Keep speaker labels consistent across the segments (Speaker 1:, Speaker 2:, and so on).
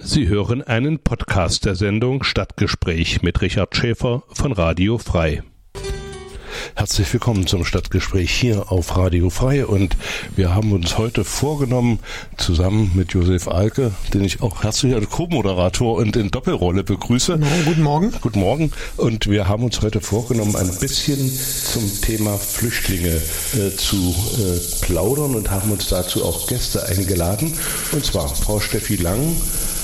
Speaker 1: Sie hören einen Podcast der Sendung Stadtgespräch mit Richard Schäfer von Radio Frei. Herzlich willkommen zum Stadtgespräch hier auf Radio Frei, und wir haben uns heute vorgenommen, zusammen mit Josef Alke, den ich auch herzlich als Co-Moderator und in Doppelrolle begrüße.
Speaker 2: Guten Morgen.
Speaker 1: Guten Morgen. Und wir haben uns heute vorgenommen, ein bisschen zum Thema Flüchtlinge zu plaudern und haben uns dazu auch Gäste eingeladen. Und zwar Frau Steffi Lang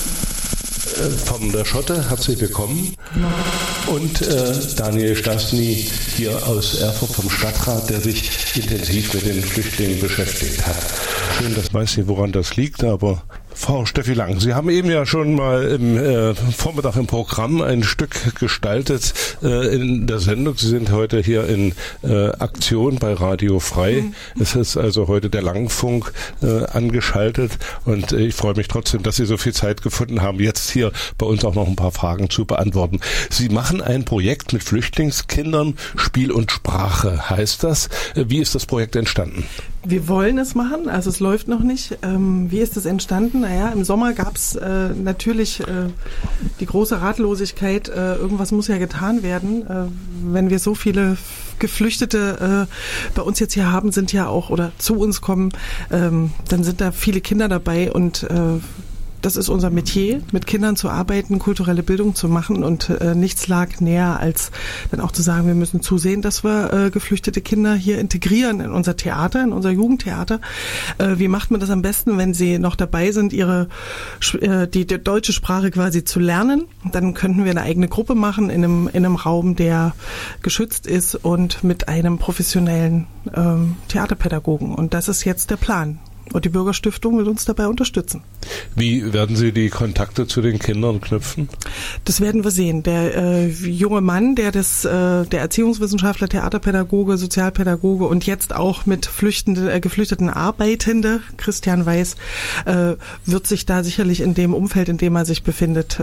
Speaker 1: von der Schotte, herzlich willkommen. Und Daniel Stasny hier aus Erfurt vom Stadtrat, der sich intensiv mit den Flüchtlingen beschäftigt hat. Schön, das weiß nicht, woran das liegt, aber Frau Steffi Lang, Sie haben eben ja schon mal im Vormittag im Programm ein Stück gestaltet in der Sendung. Sie sind heute hier in Aktion bei Radio Frei. Es ist also heute der Langfunk angeschaltet, und ich freue mich trotzdem, dass Sie so viel Zeit gefunden haben, jetzt hier bei uns auch noch ein paar Fragen zu beantworten. Sie machen ein Projekt mit Flüchtlingskindern, Spiel und Sprache heißt das. Wie ist das Projekt entstanden?
Speaker 2: Wir wollen es machen, also es läuft noch nicht. Wie ist es entstanden? Naja, im Sommer gab es natürlich die große Ratlosigkeit, irgendwas muss ja getan werden. Wenn wir so viele Geflüchtete bei uns jetzt hier haben, sind ja auch, oder zu uns kommen, dann sind da viele Kinder dabei, und das ist unser Metier, mit Kindern zu arbeiten, kulturelle Bildung zu machen, und nichts lag näher, als dann auch zu sagen, wir müssen zusehen, dass wir geflüchtete Kinder hier integrieren in unser Theater, in unser Jugendtheater. Wie macht man das am besten, wenn sie noch dabei sind, die deutsche Sprache quasi zu lernen? Dann könnten wir eine eigene Gruppe machen in einem Raum, der geschützt ist, und mit einem professionellen Theaterpädagogen. Und das ist jetzt der Plan. Und die Bürgerstiftung will uns dabei unterstützen. Wie werden Sie die Kontakte zu den Kindern knüpfen? Das werden wir sehen. Der junge Mann, der Erziehungswissenschaftler, Theaterpädagoge, Sozialpädagoge und jetzt auch mit Geflüchteten Arbeitende, Christian Weiß, wird sich da sicherlich in dem Umfeld, in dem er sich befindet,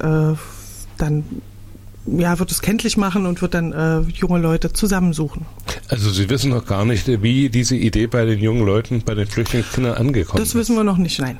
Speaker 2: wird es kenntlich machen und wird dann junge Leute zusammensuchen. Also Sie wissen noch gar nicht, wie diese Idee bei den jungen Leuten, bei den Flüchtlingskindern angekommen ist? Das wissen wir noch nicht, nein.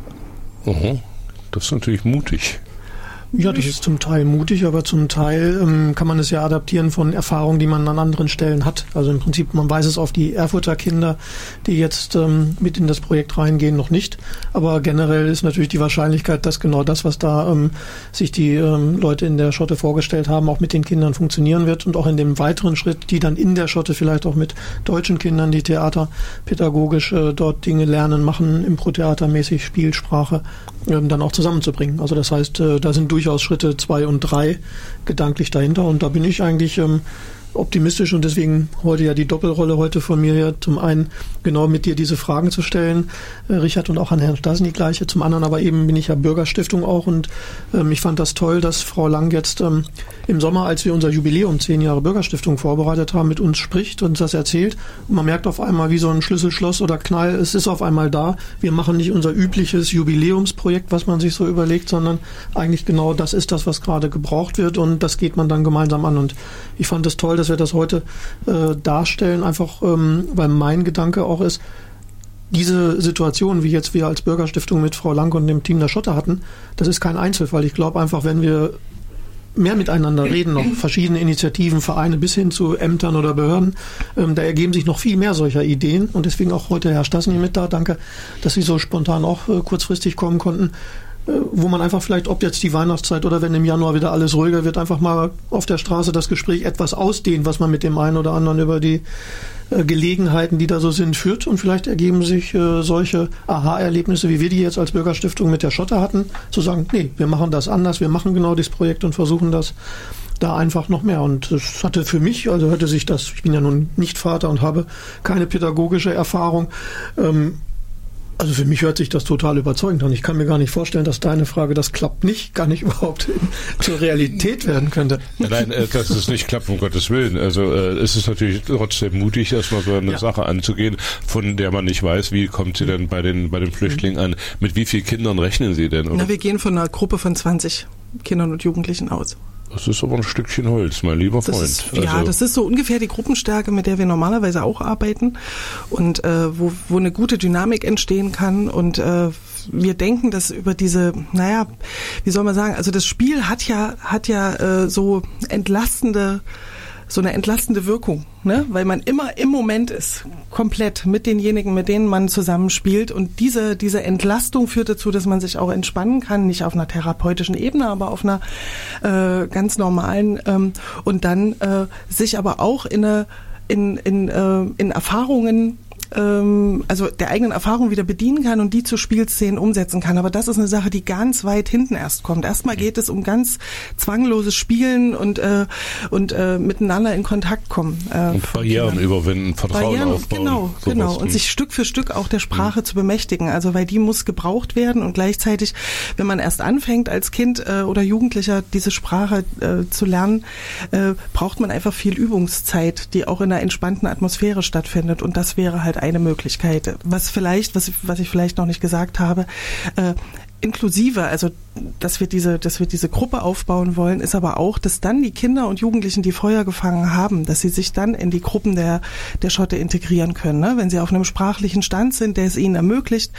Speaker 1: Das ist natürlich mutig.
Speaker 3: Ja, das ist zum Teil mutig, aber zum Teil kann man es ja adaptieren von Erfahrungen, die man an anderen Stellen hat. Also im Prinzip, man weiß es auf die Erfurter Kinder, die jetzt mit in das Projekt reingehen, noch nicht. Aber generell ist natürlich die Wahrscheinlichkeit, dass genau das, was da sich die Leute in der Schotte vorgestellt haben, auch mit den Kindern funktionieren wird, und auch in dem weiteren Schritt, die dann in der Schotte vielleicht auch mit deutschen Kindern, die theaterpädagogisch dort Dinge lernen, machen, Impro-Theatermäßig, Spielsprache, dann auch zusammenzubringen. Also das heißt, da sind durchaus Schritte 2 und 3 gedanklich dahinter, und da bin ich eigentlich optimistisch, und deswegen heute ja die Doppelrolle heute von mir her. Zum einen genau mit dir diese Fragen zu stellen, Richard, und auch an Herrn Stasny gleiche. Zum anderen aber eben bin ich ja Bürgerstiftung auch, und ich fand das toll, dass Frau Lang jetzt im Sommer, als wir unser Jubiläum 10 Jahre Bürgerstiftung vorbereitet haben, mit uns spricht und das erzählt. Und man merkt auf einmal, wie so ein Schlüssel-Schloss oder Knall, es ist auf einmal da. Wir machen nicht unser übliches Jubiläumsprojekt, was man sich so überlegt, sondern eigentlich genau das ist das, was gerade gebraucht wird, und das geht man dann gemeinsam an. Und ich fand es toll, dass wir das heute darstellen, einfach weil mein Gedanke auch ist, diese Situation, wie jetzt wir als Bürgerstiftung mit Frau Lang und dem Team der Schotte hatten, das ist kein Einzelfall. Ich glaube einfach, wenn wir mehr miteinander reden, noch verschiedene Initiativen, Vereine bis hin zu Ämtern oder Behörden, da ergeben sich noch viel mehr solcher Ideen, und deswegen auch heute Herr Stasny mit da. Danke, dass Sie so spontan auch kurzfristig kommen konnten, wo man einfach vielleicht, ob jetzt die Weihnachtszeit oder wenn im Januar wieder alles ruhiger wird, einfach mal auf der Straße das Gespräch etwas ausdehnt, was man mit dem einen oder anderen über die Gelegenheiten, die da so sind, führt, und vielleicht ergeben sich solche Aha-Erlebnisse, wie wir die jetzt als Bürgerstiftung mit der Schotte hatten, zu sagen, nee, wir machen das anders, wir machen genau dieses Projekt und versuchen das da einfach noch mehr. Und das hatte für mich, also hörte sich das, ich bin ja nun nicht Vater und habe keine pädagogische Erfahrung, also für mich hört sich das total überzeugend an. Ich kann mir gar nicht vorstellen, dass deine Frage, das klappt nicht, gar nicht überhaupt zur Realität werden könnte.
Speaker 1: Nein, dass es nicht klappt, um Gottes Willen. Also es ist natürlich trotzdem mutig, erstmal so eine Sache anzugehen, von der man nicht weiß, wie kommt sie denn bei den Flüchtlingen an. Mit wie vielen Kindern rechnen Sie denn? Oder?
Speaker 2: Wir gehen von einer Gruppe von 20 Kindern und Jugendlichen aus.
Speaker 1: Das ist aber ein Stückchen Holz, mein lieber Freund.
Speaker 2: Das ist so ungefähr die Gruppenstärke, mit der wir normalerweise auch arbeiten, und wo eine gute Dynamik entstehen kann, und wir denken, dass über diese, wie soll man sagen, also das Spiel hat ja so eine entlastende Wirkung, ne? Weil man immer im Moment ist, komplett mit denjenigen, mit denen man zusammenspielt, und diese Entlastung führt dazu, dass man sich auch entspannen kann, nicht auf einer therapeutischen Ebene, aber auf einer ganz normalen, und dann sich aber auch in Erfahrungen, also der eigenen Erfahrung wieder bedienen kann und die zu Spielszenen umsetzen kann. Aber das ist eine Sache, die ganz weit hinten erst kommt. Erstmal geht es um ganz zwangloses Spielen und miteinander in Kontakt kommen.
Speaker 1: Und Barrieren überwinden, Vertrauen aufbauen.
Speaker 2: Genau. Und sich Stück für Stück auch der Sprache zu bemächtigen. Also weil die muss gebraucht werden, und gleichzeitig, wenn man erst anfängt als Kind oder Jugendlicher diese Sprache zu lernen, braucht man einfach viel Übungszeit, die auch in einer entspannten Atmosphäre stattfindet. Und das wäre halt eine Möglichkeit. Was ich vielleicht noch nicht gesagt habe, inklusive, also dass wir diese Gruppe aufbauen wollen, ist aber auch, dass dann die Kinder und Jugendlichen, die Feuer gefangen haben, dass sie sich dann in die Gruppen der Schotte integrieren können, ne? Wenn sie auf einem sprachlichen Stand sind, der es ihnen ermöglicht,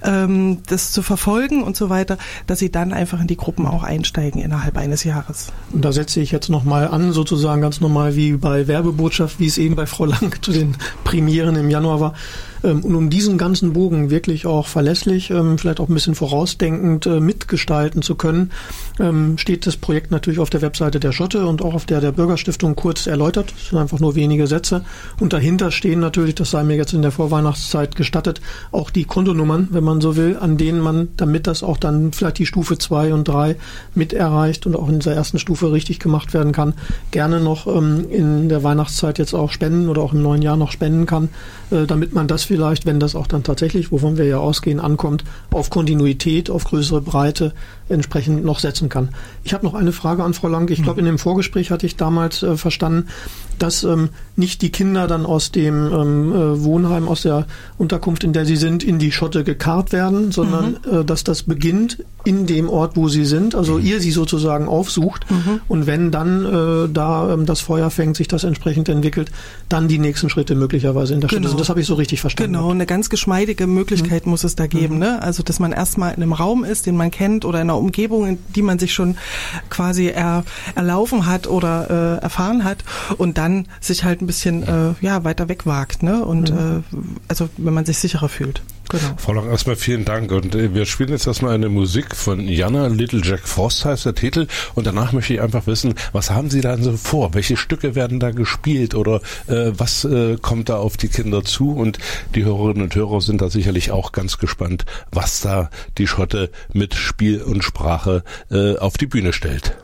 Speaker 2: das zu verfolgen und so weiter, dass sie dann einfach in die Gruppen auch einsteigen innerhalb eines Jahres.
Speaker 3: Und da setze ich jetzt nochmal an, sozusagen ganz normal wie bei Werbebotschaft, wie es eben bei Frau Lang zu den Premieren im Januar war. Und um diesen ganzen Bogen wirklich auch verlässlich, vielleicht auch ein bisschen vorausdenkend mitgestalten zu können, steht das Projekt natürlich auf der Webseite der Schotte und auch auf der Bürgerstiftung kurz erläutert. Das sind einfach nur wenige Sätze. Und dahinter stehen natürlich, das sei mir jetzt in der Vorweihnachtszeit gestattet, auch die Kontonummern, wenn man so will, an denen man, damit das auch dann vielleicht die Stufe 2 und 3 mit erreicht und auch in dieser ersten Stufe richtig gemacht werden kann, gerne noch in der Weihnachtszeit jetzt auch spenden oder auch im neuen Jahr noch spenden kann, damit man das vielleicht, wenn das auch dann tatsächlich, wovon wir ja ausgehen, ankommt, auf Kontinuität, auf größere Breite entsprechend noch setzen kann. Ich habe noch eine Frage an Frau Lang. Ich glaube, in dem Vorgespräch hatte ich damals verstanden, dass nicht die Kinder dann aus dem Wohnheim, aus der Unterkunft, in der sie sind, in die Schotte gekarrt werden, sondern dass das beginnt in dem Ort, wo sie sind, also ihr sie sozusagen aufsucht, und wenn dann das Feuer fängt, sich das entsprechend entwickelt, dann die nächsten Schritte möglicherweise in der Schotte sind. Das habe ich so richtig verstanden.
Speaker 2: Genau, eine ganz geschmeidige Möglichkeit muss es da geben, ne? Also, dass man erstmal in einem Raum ist, den man kennt, oder in einer Umgebung, in die man sich schon quasi erlaufen hat oder erfahren hat, und dann sich halt ein bisschen weiter weg wagt, ne? Und also wenn man sich sicherer fühlt. Genau.
Speaker 1: Frau Lang, erstmal vielen Dank, und wir spielen jetzt erstmal eine Musik von Jana, Little Jack Frost heißt der Titel, und danach möchte ich einfach wissen, was haben Sie da so vor? Welche Stücke werden da gespielt, oder was kommt da auf die Kinder zu? Und die Hörerinnen und Hörer sind da sicherlich auch ganz gespannt, was da die Schotte mit Spiel und Sprache auf die Bühne stellt.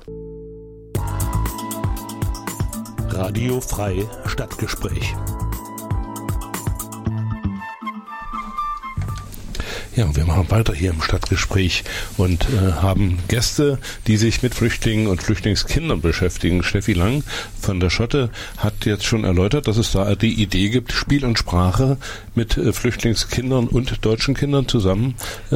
Speaker 1: Radio Frei Stadtgespräch. Ja, wir machen weiter hier im Stadtgespräch und haben Gäste, die sich mit Flüchtlingen und Flüchtlingskindern beschäftigen. Steffi Lang von der Schotte hat jetzt schon erläutert, dass es da die Idee gibt, Spiel und Sprache mit Flüchtlingskindern und deutschen Kindern zusammen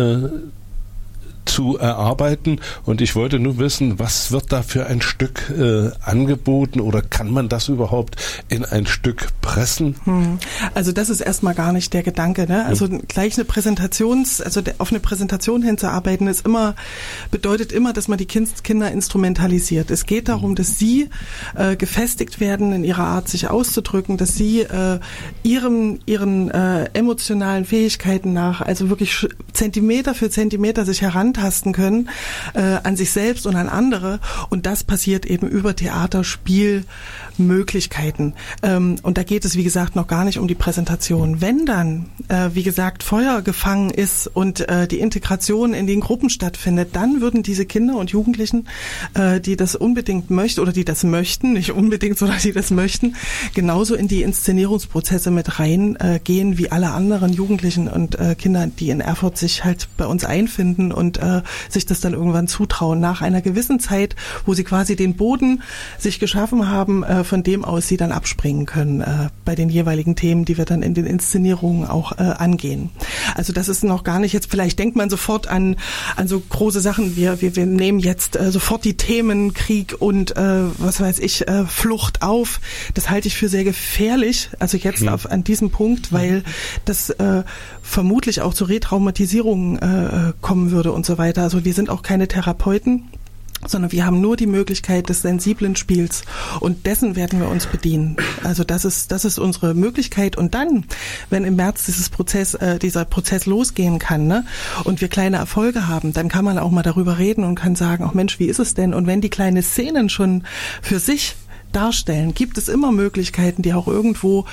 Speaker 1: zu erarbeiten, und ich wollte nur wissen, was wird da für ein Stück angeboten, oder kann man das überhaupt in ein Stück pressen?
Speaker 2: Also das ist erstmal gar nicht der Gedanke, ne? Also gleich auf eine Präsentation hinzuarbeiten bedeutet immer, dass man die Kinder instrumentalisiert. Es geht darum, dass sie gefestigt werden in ihrer Art, sich auszudrücken, dass sie ihren emotionalen Fähigkeiten nach, also wirklich Zentimeter für Zentimeter sich herantasten können an sich selbst und an andere, und das passiert eben über Theater, Spiel, Möglichkeiten. Und da geht es, wie gesagt, noch gar nicht um die Präsentation. Wenn dann, wie gesagt, Feuer gefangen ist und die Integration in den Gruppen stattfindet, dann würden diese Kinder und Jugendlichen, die das unbedingt möchten, oder die das möchten, nicht unbedingt, sondern die das möchten, genauso in die Inszenierungsprozesse mit reingehen wie alle anderen Jugendlichen und Kinder, die in Erfurt sich halt bei uns einfinden und sich das dann irgendwann zutrauen. Nach einer gewissen Zeit, wo sie quasi den Boden sich geschaffen haben, von dem aus sie dann abspringen können bei den jeweiligen Themen, die wir dann in den Inszenierungen auch angehen. Also das ist noch gar nicht jetzt, vielleicht denkt man sofort an so große Sachen, wir nehmen jetzt sofort die Themen Krieg und was weiß ich, Flucht auf. Das halte ich für sehr gefährlich, also jetzt an diesem Punkt, weil das vermutlich auch zu Retraumatisierungen kommen würde und so weiter. Also wir sind auch keine Therapeuten, sondern wir haben nur die Möglichkeit des sensiblen Spiels und dessen werden wir uns bedienen. Also das ist unsere Möglichkeit und dann, wenn im März dieser Prozess losgehen kann, ne, und wir kleine Erfolge haben, dann kann man auch mal darüber reden und kann sagen, ach Mensch, wie ist es denn? Und wenn die kleine Szenen schon für sich darstellen, gibt es immer Möglichkeiten, die auch irgendwo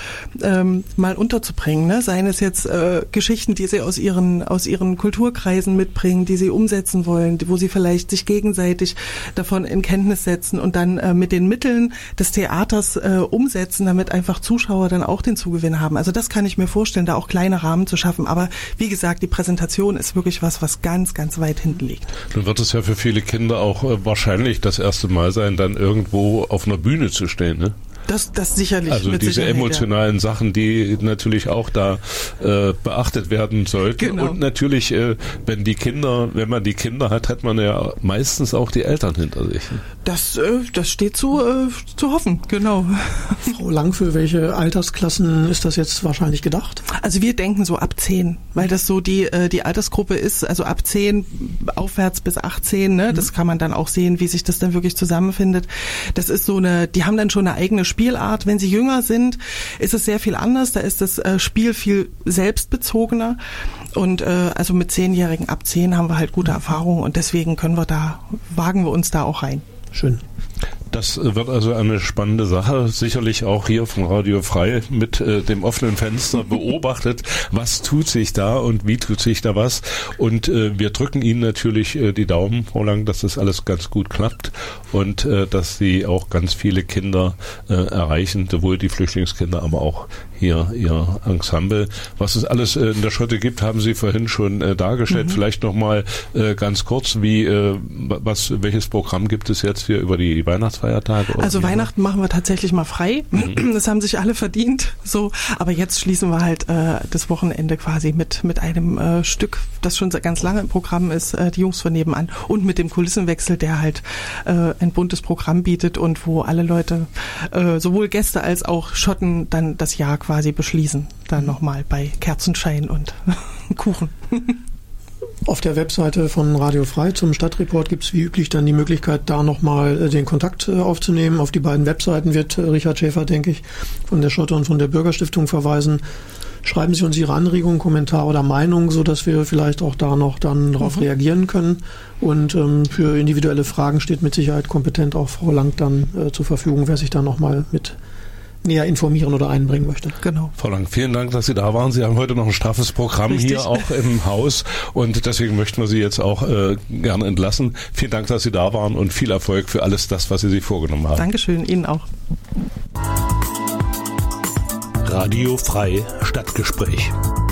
Speaker 2: mal unterzubringen. Ne? Seien es jetzt Geschichten, die sie aus ihren Kulturkreisen mitbringen, die sie umsetzen wollen, wo sie vielleicht sich gegenseitig davon in Kenntnis setzen und dann mit den Mitteln des Theaters umsetzen, damit einfach Zuschauer dann auch den Zugewinn haben. Also das kann ich mir vorstellen, da auch kleine Rahmen zu schaffen. Aber wie gesagt, die Präsentation ist wirklich was ganz, ganz weit hinten liegt.
Speaker 1: Dann wird es ja für viele Kinder auch wahrscheinlich das erste Mal sein, dann irgendwo auf einer Bühne zu stehen, ne?
Speaker 2: Das sicherlich.
Speaker 1: Also
Speaker 2: mit
Speaker 1: diese
Speaker 2: Sicherheit,
Speaker 1: emotionalen Sachen, die natürlich auch da beachtet werden sollten.
Speaker 2: Genau.
Speaker 1: Und natürlich, wenn man die Kinder hat, hat man ja meistens auch die Eltern hinter sich.
Speaker 2: Das steht zu hoffen, genau.
Speaker 3: Frau Lang, für welche Altersklassen ist das jetzt wahrscheinlich gedacht?
Speaker 2: Also wir denken so ab 10, weil das so die Altersgruppe ist, also ab 10 aufwärts bis 18, ne? Das kann man dann auch sehen, wie sich das dann wirklich zusammenfindet. Das ist die haben dann schon eine eigene Spielart. Wenn sie jünger sind, ist es sehr viel anders. Da ist das Spiel viel selbstbezogener. Und also mit 10-Jährigen ab 10 haben wir halt gute Erfahrungen und deswegen wagen wir uns da auch rein.
Speaker 3: Schön.
Speaker 1: Das wird also eine spannende Sache, sicherlich auch hier von Radio Frei mit dem offenen Fenster beobachtet, was tut sich da und wie tut sich da was. Und wir drücken Ihnen natürlich die Daumen, Frau Lang, dass das alles ganz gut klappt und dass Sie auch ganz viele Kinder erreichen, sowohl die Flüchtlingskinder, aber auch hier Ihr Ensemble. Was es alles in der Schotte gibt, haben Sie vorhin schon dargestellt. Vielleicht nochmal ganz kurz, welches Programm gibt es jetzt hier über die Weihnachtsfeiertage?
Speaker 2: Also Weihnachten machen wir tatsächlich mal frei. Das haben sich alle verdient. So, aber jetzt schließen wir halt das Wochenende quasi mit einem Stück, das schon ganz lange im Programm ist, die Jungs von nebenan, und mit dem Kulissenwechsel, der halt ein buntes Programm bietet und wo alle Leute, sowohl Gäste als auch Schotten, dann das Jahr quasi beschließen. Dann nochmal bei Kerzenschein und Kuchen.
Speaker 3: Auf der Webseite von Radio Frei zum Stadtreport gibt es wie üblich dann die Möglichkeit, da nochmal den Kontakt aufzunehmen. Auf die beiden Webseiten wird Richard Schäfer, denke ich, von der Schotte und von der Bürgerstiftung verweisen. Schreiben Sie uns Ihre Anregungen, Kommentare oder Meinungen, sodass wir vielleicht auch da noch dann darauf reagieren können. Und für individuelle Fragen steht mit Sicherheit kompetent auch Frau Lang dann zur Verfügung, wer sich da nochmal mit näher informieren oder einbringen möchte.
Speaker 2: Genau.
Speaker 1: Frau Lang, vielen Dank, dass Sie da waren. Sie haben heute noch ein straffes Programm hier auch im Haus und deswegen möchten wir Sie jetzt auch gerne entlassen. Vielen Dank, dass Sie da waren und viel Erfolg für alles das, was Sie sich vorgenommen haben.
Speaker 2: Dankeschön, Ihnen auch.
Speaker 4: Radio Frei Stadtgespräch.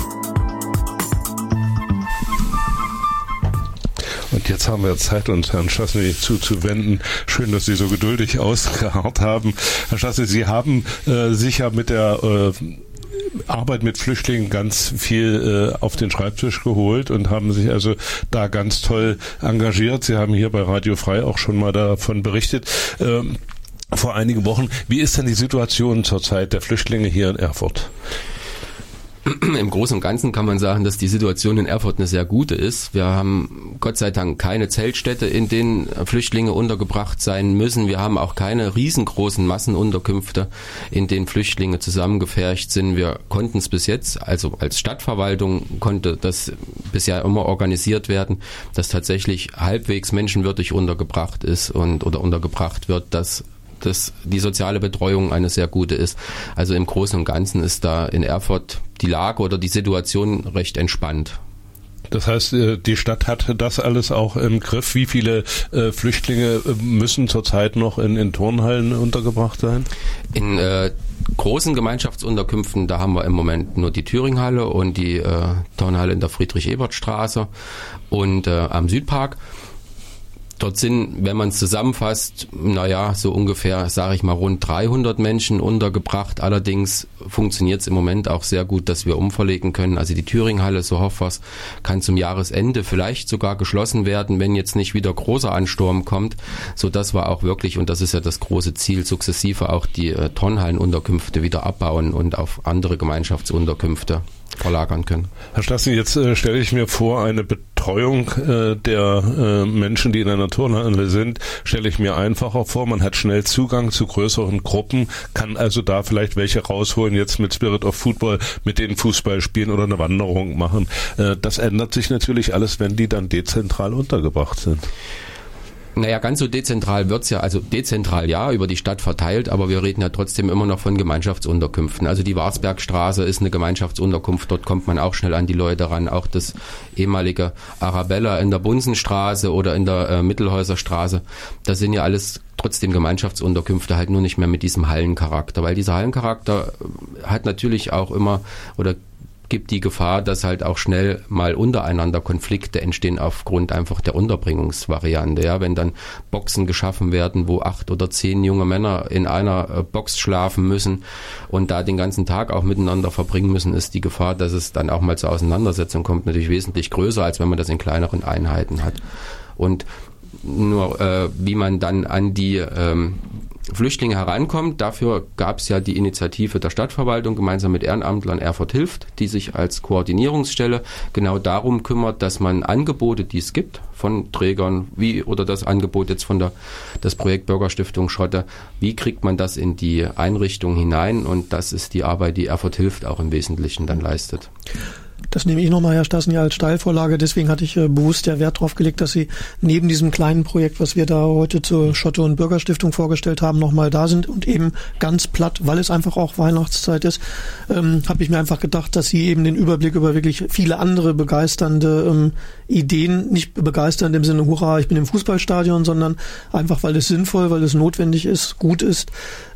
Speaker 1: Und jetzt haben wir Zeit, uns Herrn Schassny zuzuwenden. Schön, dass Sie so geduldig ausgeharrt haben. Herr Schassny, Sie haben sich ja mit der Arbeit mit Flüchtlingen ganz viel auf den Schreibtisch geholt und haben sich also da ganz toll engagiert. Sie haben hier bei Radio Frei auch schon mal davon berichtet. Vor einigen Wochen. Wie ist denn die Situation zurzeit der Flüchtlinge hier in Erfurt?
Speaker 5: Im Großen und Ganzen kann man sagen, dass die Situation in Erfurt eine sehr gute ist. Wir haben Gott sei Dank keine Zeltstädte, in denen Flüchtlinge untergebracht sein müssen. Wir haben auch keine riesengroßen Massenunterkünfte, in denen Flüchtlinge zusammengepfercht sind. Wir konnten es bis jetzt, also als Stadtverwaltung konnte das bisher immer organisiert werden, dass tatsächlich halbwegs menschenwürdig untergebracht ist oder untergebracht wird, dass die soziale Betreuung eine sehr gute ist. Also im Großen und Ganzen ist da in Erfurt die Lage oder die Situation recht entspannt.
Speaker 1: Das heißt, die Stadt hat das alles auch im Griff. Wie viele Flüchtlinge müssen zurzeit noch in Turnhallen untergebracht sein?
Speaker 5: In großen Gemeinschaftsunterkünften, da haben wir im Moment nur die Thüringhalle und die Turnhalle in der Friedrich-Ebert-Straße und am Südpark. Dort sind, wenn man es zusammenfasst, so ungefähr, sage ich mal, rund 300 Menschen untergebracht. Allerdings funktioniert es im Moment auch sehr gut, dass wir umverlegen können. Also die Thüringhalle, so hoffen wir es, kann zum Jahresende vielleicht sogar geschlossen werden, wenn jetzt nicht wieder großer Ansturm kommt, sodass wir auch wirklich, und das ist ja das große Ziel, sukzessive auch die Turnhallenunterkünfte wieder abbauen und auf andere Gemeinschaftsunterkünfte verlagern können.
Speaker 1: Herr Stassen, jetzt stelle ich mir vor, eine Betreuung der Menschen, die in einer Turnhalle sind, stelle ich mir einfacher vor. Man hat schnell Zugang zu größeren Gruppen, kann also da vielleicht welche rausholen, jetzt mit Spirit of Football, mit denen Fußball spielen oder eine Wanderung machen. Das ändert sich natürlich alles, wenn die dann dezentral untergebracht sind.
Speaker 5: Naja, ganz so dezentral wird's ja, also dezentral ja, über die Stadt verteilt, aber wir reden ja trotzdem immer noch von Gemeinschaftsunterkünften. Also die Warsbergstraße ist eine Gemeinschaftsunterkunft, dort kommt man auch schnell an die Leute ran. Auch das ehemalige Arabella in der Bunsenstraße oder in der Mittelhäuserstraße, das sind ja alles trotzdem Gemeinschaftsunterkünfte, halt nur nicht mehr mit diesem Hallencharakter, weil dieser Hallencharakter hat natürlich auch immer oder gibt die Gefahr, dass halt auch schnell mal untereinander Konflikte entstehen aufgrund einfach der Unterbringungsvariante. Ja, wenn dann Boxen geschaffen werden, wo 8 oder 10 junge Männer in einer Box schlafen müssen und da den ganzen Tag auch miteinander verbringen müssen, ist die Gefahr, dass es dann auch mal zur Auseinandersetzung kommt, natürlich wesentlich größer, als wenn man das in kleineren Einheiten hat. Und nur wie man dann an die Flüchtlinge herankommt, dafür gab es ja die Initiative der Stadtverwaltung gemeinsam mit Ehrenamtlern Erfurt hilft, die sich als Koordinierungsstelle genau darum kümmert, dass man Angebote, die es gibt von Trägern, wie oder das Angebot jetzt von das Projekt Bürgerstiftung Schotte, wie kriegt man das in die Einrichtung hinein, und das ist die Arbeit, die Erfurt hilft auch im Wesentlichen dann leistet.
Speaker 3: Das nehme ich nochmal, Herr Stassen, ja als Steilvorlage. Deswegen hatte ich bewusst der Wert darauf gelegt, dass Sie neben diesem kleinen Projekt, was wir da heute zur Schotte- und Bürgerstiftung vorgestellt haben, nochmal da sind und eben ganz platt, weil es einfach auch Weihnachtszeit ist, habe ich mir einfach gedacht, dass Sie eben den Überblick über wirklich viele andere begeisternde Ideen, nicht begeisternd im Sinne, hurra, ich bin im Fußballstadion, sondern einfach, weil es sinnvoll, weil es notwendig ist, gut ist,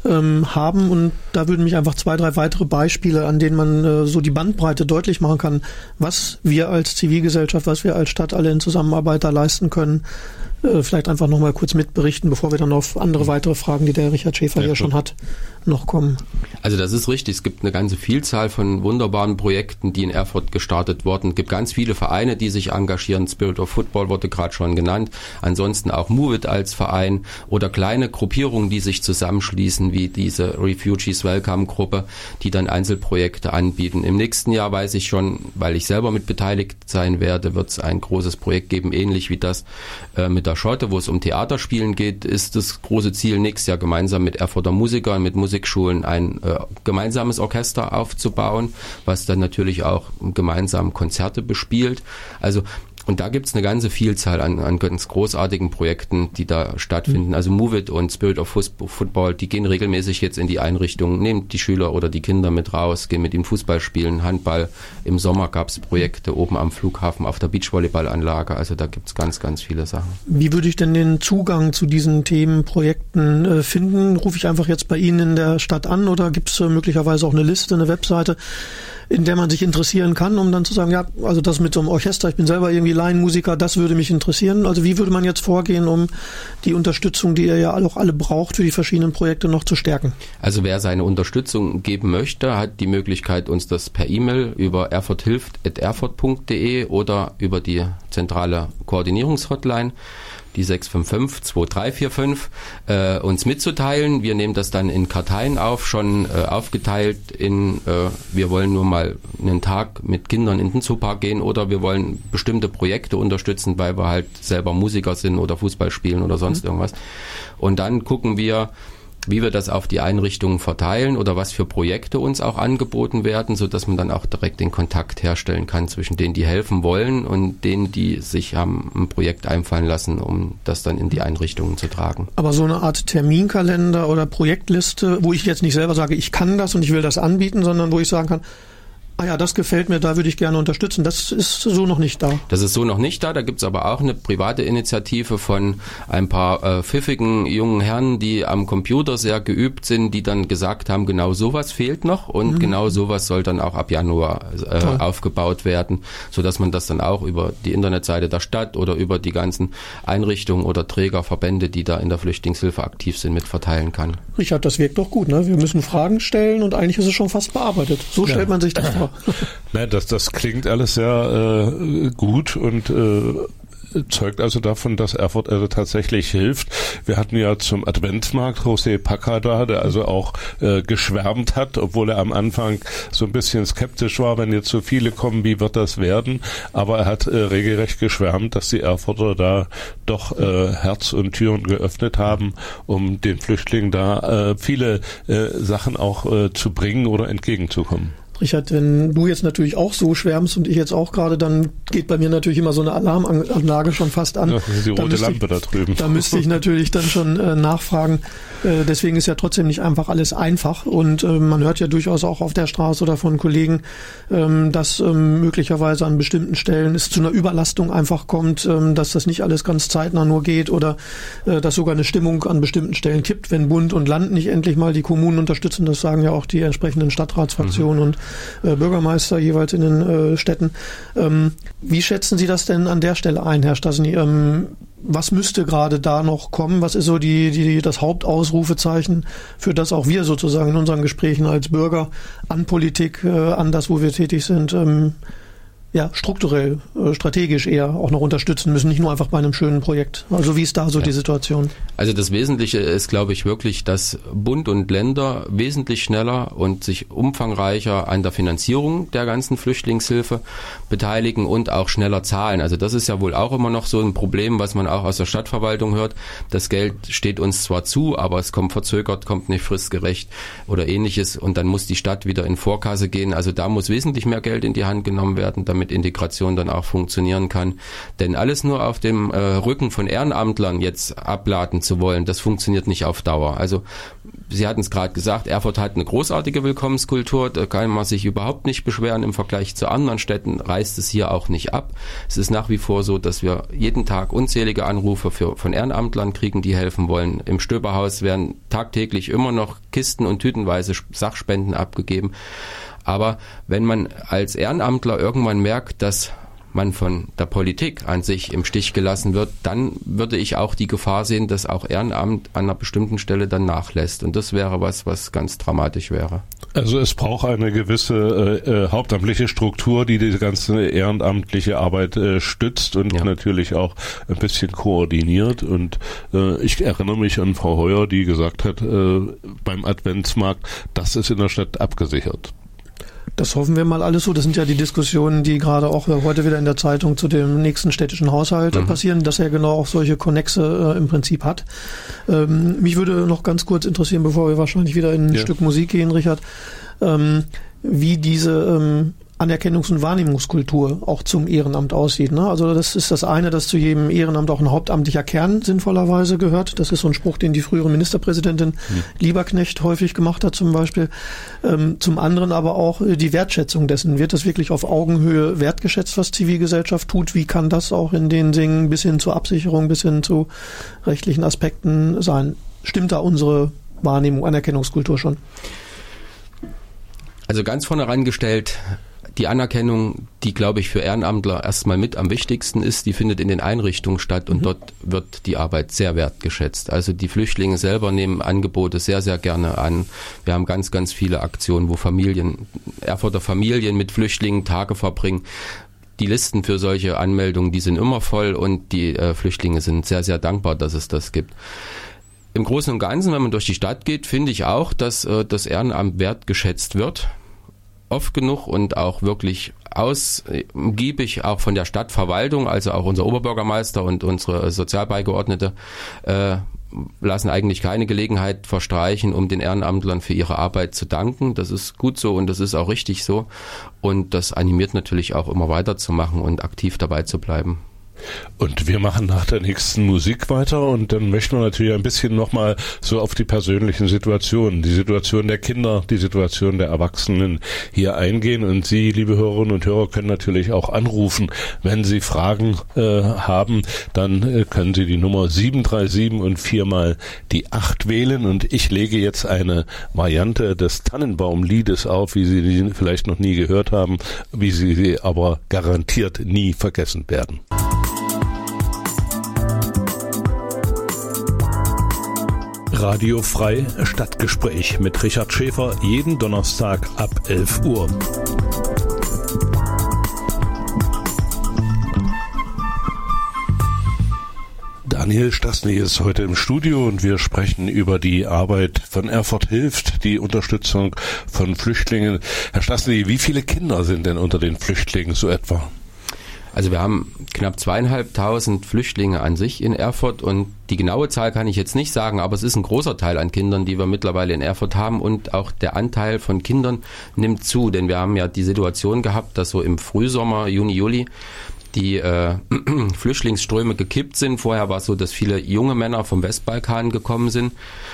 Speaker 3: haben. Und da würden mich einfach 2, 3 weitere Beispiele, an denen man so die Bandbreite deutlich machen kann, was wir als Zivilgesellschaft, was wir als Stadt alle in Zusammenarbeit da leisten können, vielleicht einfach nochmal kurz mitberichten, bevor wir dann auf andere weitere Fragen, die der Richard Schäfer hier schon hat, noch kommen.
Speaker 5: Also das ist richtig. Es gibt eine ganze Vielzahl von wunderbaren Projekten, die in Erfurt gestartet wurden. Es gibt ganz viele Vereine, die sich engagieren. Spirit of Football wurde gerade schon genannt. Ansonsten auch Move It als Verein oder kleine Gruppierungen, die sich zusammenschließen, wie diese Refugees Welcome Gruppe, die dann Einzelprojekte anbieten. Im nächsten Jahr weiß ich schon, weil ich selber mit beteiligt sein werde, wird es ein großes Projekt geben, ähnlich wie das mit der Schotte, wo es um Theaterspielen geht, ist das große Ziel, nächstes Jahr gemeinsam mit Erfurter Musikern, mit Musikschulen ein gemeinsames Orchester aufzubauen, was dann natürlich auch gemeinsam Konzerte bespielt. Also und da gibt's eine ganze Vielzahl an ganz großartigen Projekten, die da stattfinden. Also Move It und Spirit of Football, die gehen regelmäßig jetzt in die Einrichtungen, nehmen die Schüler oder die Kinder mit raus, gehen mit ihnen Fußball spielen, Handball. Im Sommer gab's Projekte oben am Flughafen auf der Beachvolleyballanlage. Also da gibt's ganz, ganz viele Sachen.
Speaker 3: Wie würde ich denn den Zugang zu diesen Themen, Projekten finden? Rufe ich einfach jetzt bei Ihnen in der Stadt an oder gibt's möglicherweise auch eine Liste, eine Webseite, in der man sich interessieren kann, um dann zu sagen, ja, also das mit so einem Orchester, ich bin selber irgendwie Laienmusiker, das würde mich interessieren. Also wie würde man jetzt vorgehen, um die Unterstützung, die ihr ja auch alle braucht, für die verschiedenen Projekte noch zu stärken? Also
Speaker 5: wer seine Unterstützung geben möchte, hat die Möglichkeit, uns das per E-Mail über erfurthilft@erfurt.de oder über die zentrale Koordinierungshotline, die 655-2345, uns mitzuteilen. Wir nehmen das dann in Karteien auf, schon aufgeteilt in, wir wollen nur mal einen Tag mit Kindern in den Zoopark gehen oder wir wollen bestimmte Projekte unterstützen, weil wir halt selber Musiker sind oder Fußball spielen oder sonst irgendwas. Und dann gucken wir, wie wir das auf die Einrichtungen verteilen oder was für Projekte uns auch angeboten werden, so dass man dann auch direkt den Kontakt herstellen kann zwischen denen, die helfen wollen und denen, die sich haben ein Projekt einfallen lassen, um das dann in die Einrichtungen zu tragen.
Speaker 3: Aber so eine Art Terminkalender oder Projektliste, wo ich jetzt nicht selber sage, ich kann das und ich will das anbieten, sondern wo ich sagen kann, Ah ja, das gefällt mir, da würde ich gerne unterstützen. Das ist so noch nicht da.
Speaker 5: Das ist so noch nicht da. Da gibt's aber auch eine private Initiative von ein paar pfiffigen jungen Herren, die am Computer sehr geübt sind, die dann gesagt haben, genau sowas fehlt noch und genau sowas soll dann auch ab Januar aufgebaut werden, sodass man das dann auch über die Internetseite der Stadt oder über die ganzen Einrichtungen oder Trägerverbände, die da in der Flüchtlingshilfe aktiv sind, mit verteilen kann.
Speaker 3: Richard, das wirkt doch gut, ne? Wir müssen Fragen stellen und eigentlich ist es schon fast bearbeitet. So stellt man sich das vor.
Speaker 1: Nein, das klingt alles sehr gut und zeugt also davon, dass Erfurt also tatsächlich hilft. Wir hatten ja zum Adventsmarkt José Paca da, der also auch geschwärmt hat, obwohl er am Anfang so ein bisschen skeptisch war, wenn jetzt so viele kommen, wie wird das werden? Aber er hat regelrecht geschwärmt, dass die Erfurter da doch Herz und Türen geöffnet haben, um den Flüchtlingen da viele Sachen auch zu bringen oder entgegenzukommen.
Speaker 3: Richard, wenn du jetzt natürlich auch so schwärmst und ich jetzt auch gerade, dann geht bei mir natürlich immer so eine Alarmanlage schon fast an.
Speaker 1: Ja, das ist die rote Lampe da drüben.
Speaker 3: Da müsste ich natürlich dann schon nachfragen. Deswegen ist ja trotzdem nicht einfach alles einfach und man hört ja durchaus auch auf der Straße oder von Kollegen, dass möglicherweise an bestimmten Stellen es zu einer Überlastung einfach kommt, dass das nicht alles ganz zeitnah nur geht oder dass sogar eine Stimmung an bestimmten Stellen kippt, wenn Bund und Land nicht endlich mal die Kommunen unterstützen. Das sagen ja auch die entsprechenden Stadtratsfraktionen und Bürgermeister jeweils in den Städten. Wie schätzen Sie das denn an der Stelle ein, Herr Stasny? Was müsste gerade da noch kommen? Was ist so das Hauptausrufezeichen, für das auch wir sozusagen in unseren Gesprächen als Bürger an Politik, an das, wo wir tätig sind, strukturell, strategisch eher auch noch unterstützen müssen, nicht nur einfach bei einem schönen Projekt. Also wie ist da so die Situation?
Speaker 5: Also das Wesentliche ist, glaube ich, wirklich, dass Bund und Länder wesentlich schneller und sich umfangreicher an der Finanzierung der ganzen Flüchtlingshilfe beteiligen und auch schneller zahlen. Also das ist ja wohl auch immer noch so ein Problem, was man auch aus der Stadtverwaltung hört. Das Geld steht uns zwar zu, aber es kommt verzögert, kommt nicht fristgerecht oder ähnliches und dann muss die Stadt wieder in Vorkasse gehen. Also da muss wesentlich mehr Geld in die Hand genommen werden, damit Integration dann auch funktionieren kann. Denn alles nur auf dem Rücken von Ehrenamtlern jetzt abladen zu wollen, das funktioniert nicht auf Dauer. Also Sie hatten es gerade gesagt, Erfurt hat eine großartige Willkommenskultur, da kann man sich überhaupt nicht beschweren. Im Vergleich zu anderen Städten reißt es hier auch nicht ab. Es ist nach wie vor so, dass wir jeden Tag unzählige Anrufe von Ehrenamtlern kriegen, die helfen wollen. Im Stöberhaus werden tagtäglich immer noch Kisten und tütenweise Sachspenden abgegeben. Aber wenn man als Ehrenamtler irgendwann merkt, dass man von der Politik an sich im Stich gelassen wird, dann würde ich auch die Gefahr sehen, dass auch Ehrenamt an einer bestimmten Stelle dann nachlässt. Und das wäre was ganz dramatisch wäre.
Speaker 1: Also es braucht eine gewisse hauptamtliche Struktur, die diese ganze ehrenamtliche Arbeit stützt und natürlich auch ein bisschen koordiniert. Und ich erinnere mich an Frau Heuer, die gesagt hat, beim Adventsmarkt, das ist in der Stadt abgesichert.
Speaker 3: Das hoffen wir mal alles so. Das sind ja die Diskussionen, die gerade auch heute wieder in der Zeitung zu dem nächsten städtischen Haushalt passieren, dass er genau auch solche Konnexe im Prinzip hat. Mich würde noch ganz kurz interessieren, bevor wir wahrscheinlich wieder in ein Stück Musik gehen, Richard, wie diese Anerkennungs- und Wahrnehmungskultur auch zum Ehrenamt aussieht. Ne? Also das ist das eine, dass zu jedem Ehrenamt auch ein hauptamtlicher Kern sinnvollerweise gehört. Das ist so ein Spruch, den die frühere Ministerpräsidentin Lieberknecht häufig gemacht hat zum Beispiel. Zum anderen aber auch die Wertschätzung dessen. Wird das wirklich auf Augenhöhe wertgeschätzt, was Zivilgesellschaft tut? Wie kann das auch in den Dingen bis hin zur Absicherung, bis hin zu rechtlichen Aspekten sein? Stimmt da unsere Wahrnehmung, Anerkennungskultur schon?
Speaker 5: Also ganz vorne rangestellt, die Anerkennung, die, glaube ich, für Ehrenamtler erstmal mit am wichtigsten ist, die findet in den Einrichtungen statt und dort wird die Arbeit sehr wertgeschätzt. Also die Flüchtlinge selber nehmen Angebote sehr, sehr gerne an. Wir haben ganz, ganz viele Aktionen, wo Erfurter Familien mit Flüchtlingen Tage verbringen. Die Listen für solche Anmeldungen, die sind immer voll und die Flüchtlinge sind sehr, sehr dankbar, dass es das gibt. Im Großen und Ganzen, wenn man durch die Stadt geht, finde ich auch, dass das Ehrenamt wertgeschätzt wird. Oft genug und auch wirklich ausgiebig auch von der Stadtverwaltung, also auch unser Oberbürgermeister und unsere Sozialbeigeordnete lassen eigentlich keine Gelegenheit verstreichen, um den Ehrenamtlern für ihre Arbeit zu danken. Das ist gut so und das ist auch richtig so und das animiert natürlich auch immer weiterzumachen und aktiv dabei zu bleiben.
Speaker 1: Und wir machen nach der nächsten Musik weiter und dann möchten wir natürlich ein bisschen nochmal so auf die persönlichen Situationen, die Situation der Kinder, die Situation der Erwachsenen hier eingehen. Und Sie, liebe Hörerinnen und Hörer, können natürlich auch anrufen. Wenn Sie Fragen haben, dann können Sie die Nummer 737 und 4 die 8 wählen. Und ich lege jetzt eine Variante des Tannenbaum-Liedes auf, wie Sie die vielleicht noch nie gehört haben, wie Sie sie aber garantiert nie vergessen werden.
Speaker 4: Radio Frei Stadtgespräch mit Richard Schäfer jeden Donnerstag ab 11 Uhr.
Speaker 1: Daniel Stasny ist heute im Studio und wir sprechen über die Arbeit von Erfurt hilft, die Unterstützung von Flüchtlingen. Herr Stasny, wie viele Kinder sind denn unter den Flüchtlingen so etwa?
Speaker 5: Also wir haben knapp 2.500 Flüchtlinge an sich in Erfurt und die genaue Zahl kann ich jetzt nicht sagen, aber es ist ein großer Teil an Kindern, die wir mittlerweile in Erfurt haben und auch der Anteil von Kindern nimmt zu, denn wir haben ja die Situation gehabt, dass so im Frühsommer, Juni, Juli, die Flüchtlingsströme gekippt sind. Vorher war es so, dass viele junge Männer vom Westbalkan gekommen sind.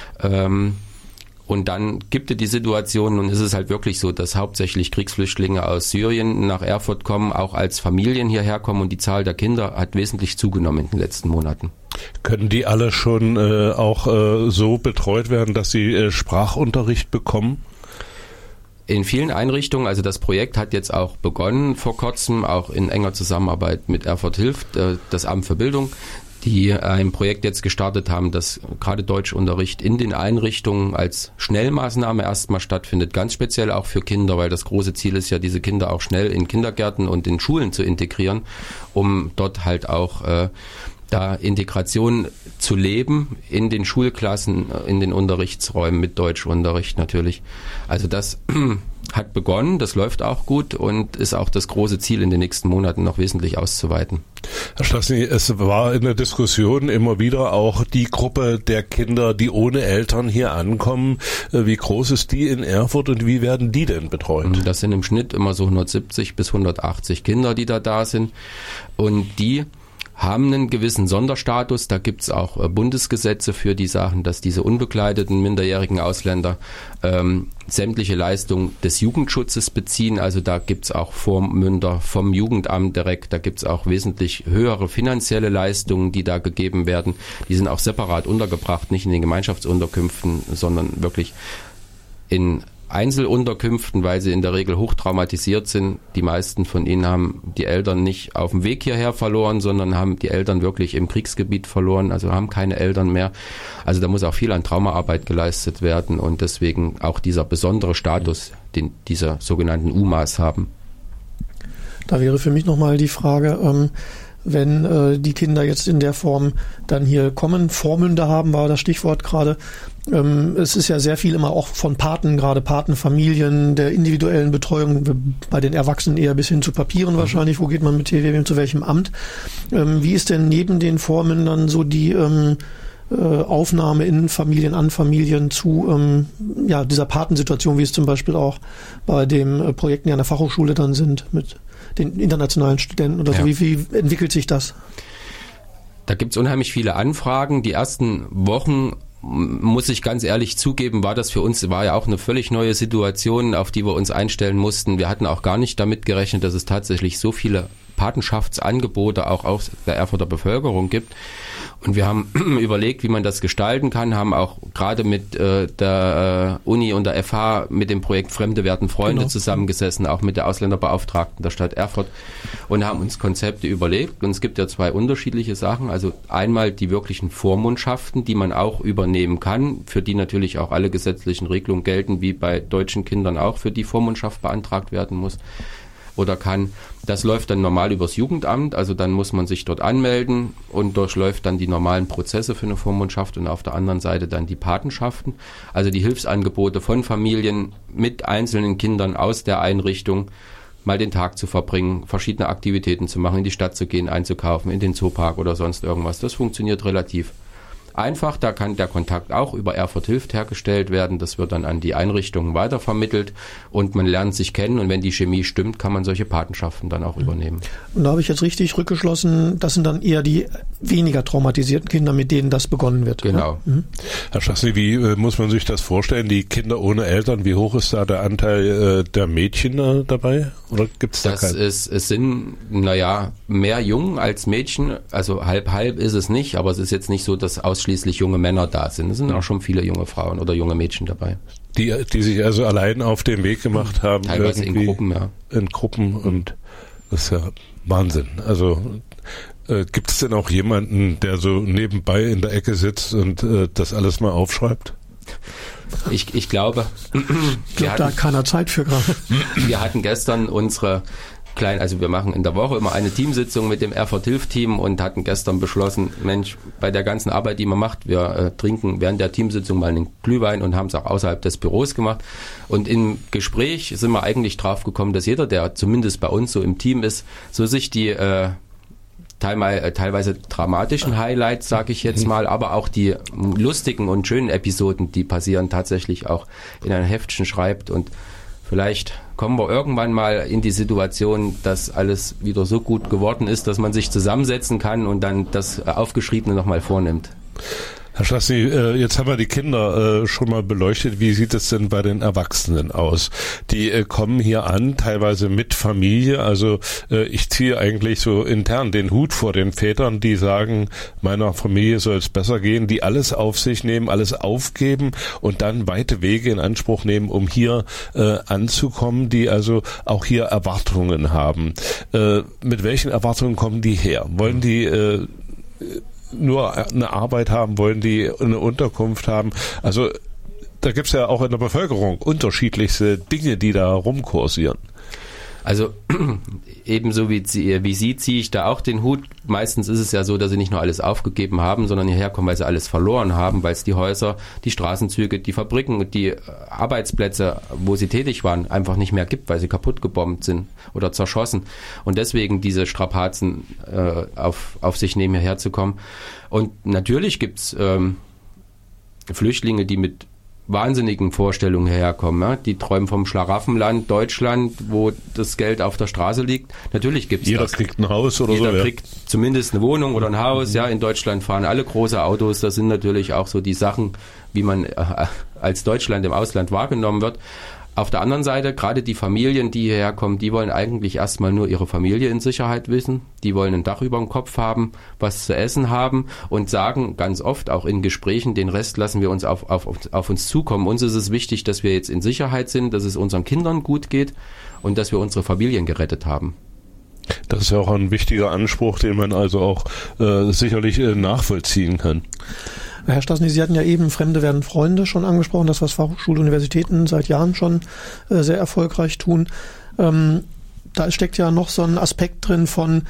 Speaker 5: Und dann gibt es die Situation, und es ist halt wirklich so, dass hauptsächlich Kriegsflüchtlinge aus Syrien nach Erfurt kommen, auch als Familien hierher kommen und die Zahl der Kinder hat wesentlich zugenommen in den letzten Monaten.
Speaker 1: Können die alle schon auch so betreut werden, dass sie Sprachunterricht bekommen?
Speaker 5: In vielen Einrichtungen, also das Projekt hat jetzt auch begonnen vor kurzem, auch in enger Zusammenarbeit mit Erfurt hilft, das Amt für Bildung, die ein Projekt jetzt gestartet haben, dass gerade Deutschunterricht in den Einrichtungen als Schnellmaßnahme erstmal stattfindet, ganz speziell auch für Kinder, weil das große Ziel ist ja, diese Kinder auch schnell in Kindergärten und in Schulen zu integrieren, um dort halt auch da Integration zu leben in den Schulklassen, in den Unterrichtsräumen mit Deutschunterricht natürlich. Also das hat begonnen, das läuft auch gut und ist auch das große Ziel in den nächsten Monaten noch wesentlich auszuweiten.
Speaker 1: Herr Stasny, es war in der Diskussion immer wieder auch die Gruppe der Kinder, die ohne Eltern hier ankommen. Wie groß ist die in Erfurt und wie werden die denn betreut?
Speaker 5: Das sind im Schnitt immer so 170 bis 180 Kinder, die da sind und die haben einen gewissen Sonderstatus. Da gibt es auch Bundesgesetze für die Sachen, dass diese unbegleiteten minderjährigen Ausländer sämtliche Leistungen des Jugendschutzes beziehen. Also da gibt es auch Vormünder vom Jugendamt direkt. Da gibt es auch wesentlich höhere finanzielle Leistungen, die da gegeben werden. Die sind auch separat untergebracht, nicht in den Gemeinschaftsunterkünften, sondern wirklich in Einzelunterkünften, weil sie in der Regel hochtraumatisiert sind. Die meisten von ihnen haben die Eltern nicht auf dem Weg hierher verloren, sondern haben die Eltern wirklich im Kriegsgebiet verloren, also haben keine Eltern mehr. Also da muss auch viel an Traumaarbeit geleistet werden und deswegen auch dieser besondere Status, den diese sogenannten UMAs haben.
Speaker 3: Da wäre für mich nochmal die Frage, wenn die Kinder jetzt in der Form dann hier kommen, Vormünder haben, war das Stichwort gerade. Es ist ja sehr viel immer auch von Paten, gerade Patenfamilien, der individuellen Betreuung, bei den Erwachsenen eher bis hin zu Papieren wahrscheinlich. Wo geht man mit TWM, zu welchem Amt? Wie ist denn neben den Vormündern so die Aufnahme in Familien, an Familien zu dieser Patensituation, wie es zum Beispiel auch bei den Projekten an der Fachhochschule dann sind, mit den internationalen Studenten oder so. Wie entwickelt sich das?
Speaker 5: Da gibt es unheimlich viele Anfragen. Die ersten Wochen, muss ich ganz ehrlich zugeben, war ja auch eine völlig neue Situation, auf die wir uns einstellen mussten. Wir hatten auch gar nicht damit gerechnet, dass es tatsächlich so viele Patenschaftsangebote auch aus der Erfurter Bevölkerung gibt. Und wir haben überlegt, wie man das gestalten kann, haben auch gerade mit der Uni und der FH mit dem Projekt Fremde werden Freunde zusammengesessen, auch mit der Ausländerbeauftragten der Stadt Erfurt und haben uns Konzepte überlegt. Und es gibt ja 2 unterschiedliche Sachen. Also einmal die wirklichen Vormundschaften, die man auch übernehmen kann, für die natürlich auch alle gesetzlichen Regelungen gelten, wie bei deutschen Kindern auch, für die Vormundschaft beantragt werden muss oder kann. Das läuft dann normal übers Jugendamt, also dann muss man sich dort anmelden und durchläuft dann die normalen Prozesse für eine Vormundschaft und auf der anderen Seite dann die Patenschaften, also die Hilfsangebote von Familien mit einzelnen Kindern aus der Einrichtung, mal den Tag zu verbringen, verschiedene Aktivitäten zu machen, in die Stadt zu gehen, einzukaufen, in den Zoopark oder sonst irgendwas. Das funktioniert relativ einfach, da kann der Kontakt auch über Erfurt Hilft hergestellt werden, das wird dann an die Einrichtungen weitervermittelt und man lernt sich kennen und wenn die Chemie stimmt, kann man solche Patenschaften dann auch übernehmen.
Speaker 3: Und da habe ich jetzt richtig rückgeschlossen, das sind dann eher die weniger traumatisierten Kinder, mit denen das begonnen wird.
Speaker 5: Genau.
Speaker 3: Ja?
Speaker 1: Herr Schassny, wie muss man sich das vorstellen, die Kinder ohne Eltern, wie hoch ist da der Anteil der Mädchen dabei? Oder gibt's da keinen?
Speaker 5: Es sind, mehr Jungen als Mädchen, also halb ist es nicht, aber es ist jetzt nicht so, dass ausschließlich junge Männer da sind. Es sind auch schon viele junge Frauen oder junge Mädchen dabei.
Speaker 1: Die sich also allein auf den Weg gemacht haben.
Speaker 5: Teilweise in Gruppen, ja.
Speaker 1: In Gruppen und das ist ja Wahnsinn. Also gibt es denn auch jemanden, der so nebenbei in der Ecke sitzt und das alles mal aufschreibt?
Speaker 5: Ich glaube,
Speaker 3: da hat keiner Zeit für gerade.
Speaker 5: Wir hatten gestern also wir machen in der Woche immer eine Teamsitzung mit dem Erfurt-Hilft-Team und hatten gestern beschlossen, Mensch, bei der ganzen Arbeit, die man macht, wir trinken während der Teamsitzung mal einen Glühwein und haben es auch außerhalb des Büros gemacht. Und im Gespräch sind wir eigentlich drauf gekommen, dass jeder, der zumindest bei uns so im Team ist, so sich die teilweise dramatischen Highlights, sage ich jetzt mal, aber auch die lustigen und schönen Episoden, die passieren, tatsächlich auch in ein Heftchen schreibt und vielleicht kommen wir irgendwann mal in die Situation, dass alles wieder so gut geworden ist, dass man sich zusammensetzen kann und dann das Aufgeschriebene nochmal vornimmt.
Speaker 1: Herr Schassny, jetzt haben wir die Kinder schon mal beleuchtet. Wie sieht es denn bei den Erwachsenen aus? Die kommen hier an, teilweise mit Familie. Also ich ziehe eigentlich so intern den Hut vor den Vätern, die sagen, meiner Familie soll es besser gehen, die alles auf sich nehmen, alles aufgeben und dann weite Wege in Anspruch nehmen, um hier anzukommen, die also auch hier Erwartungen haben. Mit welchen Erwartungen kommen die her? Wollen die nur eine Arbeit haben, wollen die eine Unterkunft haben? Also da gibt's ja auch in der Bevölkerung unterschiedlichste Dinge, die da rumkursieren.
Speaker 5: Also ebenso wie Sie ziehe ich da auch den Hut. Meistens ist es ja so, dass sie nicht nur alles aufgegeben haben, sondern hierher kommen, weil sie alles verloren haben, weil es die Häuser, die Straßenzüge, die Fabriken und die Arbeitsplätze, wo sie tätig waren, einfach nicht mehr gibt, weil sie kaputt gebombt sind oder zerschossen. Und deswegen diese Strapazen auf sich nehmen, hierher zu kommen. Und natürlich gibt's Flüchtlinge, die mit wahnsinnigen Vorstellungen herkommen. Ja? Die träumen vom Schlaraffenland Deutschland, wo das Geld auf der Straße liegt. Natürlich gibt es das.
Speaker 1: Jeder kriegt ein Haus oder so.
Speaker 5: Jeder kriegt zumindest eine Wohnung oder ein Haus. Ja, in Deutschland fahren alle große Autos. Das sind natürlich auch so die Sachen, wie man als Deutschland im Ausland wahrgenommen wird. Auf der anderen Seite, gerade die Familien, die hierher kommen, die wollen eigentlich erstmal nur ihre Familie in Sicherheit wissen. Die wollen ein Dach über dem Kopf haben, was zu essen haben und sagen ganz oft, auch in Gesprächen, den Rest lassen wir uns auf uns zukommen. Uns ist es wichtig, dass wir jetzt in Sicherheit sind, dass es unseren Kindern gut geht und dass wir unsere Familien gerettet haben.
Speaker 1: Das ist ja auch ein wichtiger Anspruch, den man also auch sicherlich nachvollziehen kann.
Speaker 3: Herr Schassny, Sie hatten ja eben Fremde werden Freunde schon angesprochen, das was Fachhochschule, Universitäten seit Jahren schon sehr erfolgreich tun. Da steckt ja noch so ein Aspekt drin von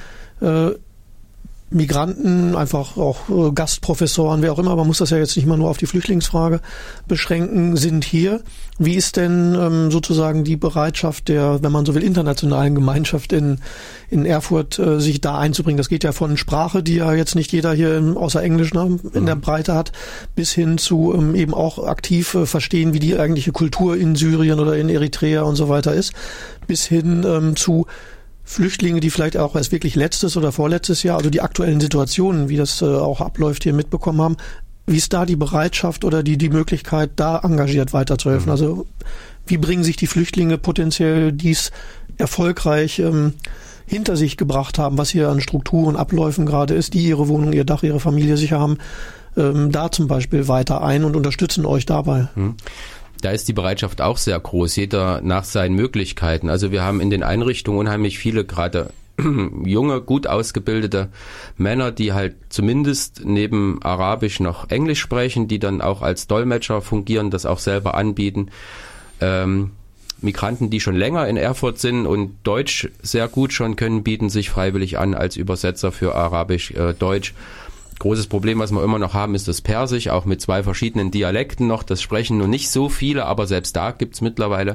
Speaker 3: Migranten, einfach auch Gastprofessoren, wer auch immer, man muss das ja jetzt nicht mal nur auf die Flüchtlingsfrage beschränken, sind hier. Wie ist denn sozusagen die Bereitschaft der, wenn man so will, internationalen Gemeinschaft in Erfurt, sich da einzubringen? Das geht ja von Sprache, die ja jetzt nicht jeder hier außer Englisch in der Breite hat, bis hin zu eben auch aktiv verstehen, wie die eigentliche Kultur in Syrien oder in Eritrea und so weiter ist, bis hin zu Flüchtlinge, die vielleicht auch erst wirklich letztes oder vorletztes Jahr, also die aktuellen Situationen, wie das auch abläuft, hier mitbekommen haben. Wie ist da die Bereitschaft oder die Möglichkeit, da engagiert weiterzuhelfen? Also wie bringen sich die Flüchtlinge potenziell dies erfolgreich hinter sich gebracht haben, was hier an Strukturen, Abläufen gerade ist, die ihre Wohnung, ihr Dach, ihre Familie sicher haben, da zum Beispiel weiter ein und unterstützen euch dabei?
Speaker 5: Da ist die Bereitschaft auch sehr groß, jeder nach seinen Möglichkeiten. Also wir haben in den Einrichtungen unheimlich viele, gerade junge, gut ausgebildete Männer, die halt zumindest neben Arabisch noch Englisch sprechen, die dann auch als Dolmetscher fungieren, das auch selber anbieten. Migranten, die schon länger in Erfurt sind und Deutsch sehr gut schon können, bieten sich freiwillig an als Übersetzer für Arabisch, Deutsch. Großes Problem, was wir immer noch haben, ist das Persisch, auch mit 2 verschiedenen Dialekten noch. Das sprechen nur nicht so viele, aber selbst da gibt's mittlerweile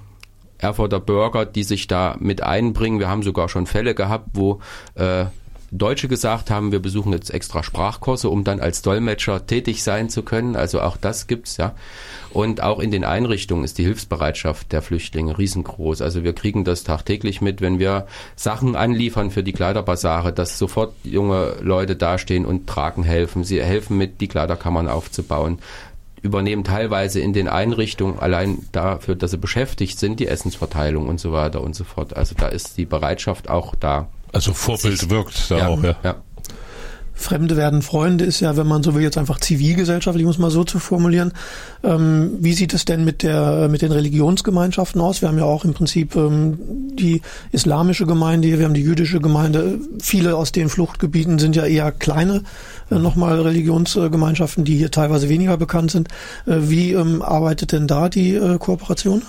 Speaker 5: Erfurter Bürger, die sich da mit einbringen. Wir haben sogar schon Fälle gehabt, wo Deutsche gesagt haben, wir besuchen jetzt extra Sprachkurse, um dann als Dolmetscher tätig sein zu können. Also auch das gibt's, ja. Und auch in den Einrichtungen ist die Hilfsbereitschaft der Flüchtlinge riesengroß. Also wir kriegen das tagtäglich mit, wenn wir Sachen anliefern für die Kleiderbasare, dass sofort junge Leute dastehen und tragen helfen. Sie helfen mit, die Kleiderkammern aufzubauen, übernehmen teilweise in den Einrichtungen allein dafür, dass sie beschäftigt sind, die Essensverteilung und so weiter und so fort. Also da ist die Bereitschaft auch da.
Speaker 1: Also Vorbild wirkt da auch, ja.
Speaker 3: Fremde werden Freunde ist ja, wenn man so will, jetzt einfach zivilgesellschaftlich, muss man so zu formulieren. Wie sieht es denn mit den Religionsgemeinschaften aus? Wir haben ja auch im Prinzip die islamische Gemeinde, wir haben die jüdische Gemeinde. Viele aus den Fluchtgebieten sind ja eher kleine nochmal Religionsgemeinschaften, die hier teilweise weniger bekannt sind. Wie arbeitet denn da die Kooperation?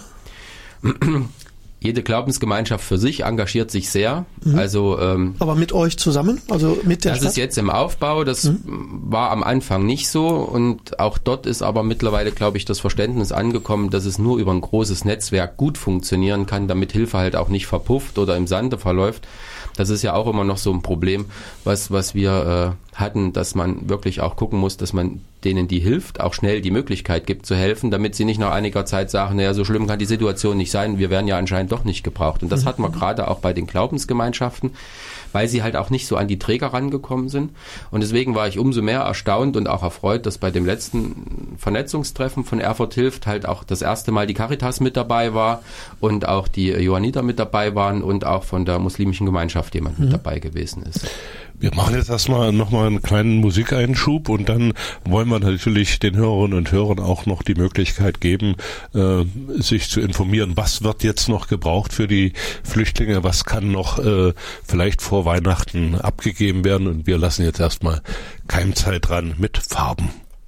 Speaker 5: Jede Glaubensgemeinschaft für sich engagiert sich sehr. Also,
Speaker 3: aber mit euch zusammen? Also mit der Stadt?
Speaker 5: Das ist jetzt im Aufbau. Das war am Anfang nicht so. Und auch dort ist aber mittlerweile, glaube ich, das Verständnis angekommen, dass es nur über ein großes Netzwerk gut funktionieren kann, damit Hilfe halt auch nicht verpufft oder im Sande verläuft. Das ist ja auch immer noch so ein Problem, was wir hatten, dass man wirklich auch gucken muss, dass man denen, die hilft, auch schnell die Möglichkeit gibt zu helfen, damit sie nicht nach einiger Zeit sagen, naja, so schlimm kann die Situation nicht sein, wir werden ja anscheinend doch nicht gebraucht. Und das hatten wir gerade auch bei den Glaubensgemeinschaften, weil sie halt auch nicht so an die Träger rangekommen sind. Und deswegen war ich umso mehr erstaunt und auch erfreut, dass bei dem letzten Vernetzungstreffen von Erfurt hilft halt auch das erste Mal die Caritas mit dabei war und auch die Johanniter mit dabei waren und auch von der muslimischen Gemeinschaft jemand mit dabei gewesen ist.
Speaker 1: Wir machen jetzt erstmal nochmal einen kleinen Musikeinschub und dann wollen wir natürlich den Hörerinnen und Hörern auch noch die Möglichkeit geben, sich zu informieren, was wird jetzt noch gebraucht für die Flüchtlinge, was kann noch vielleicht vor Weihnachten abgegeben werden, und wir lassen jetzt erstmal Keimzeit dran mit Farben.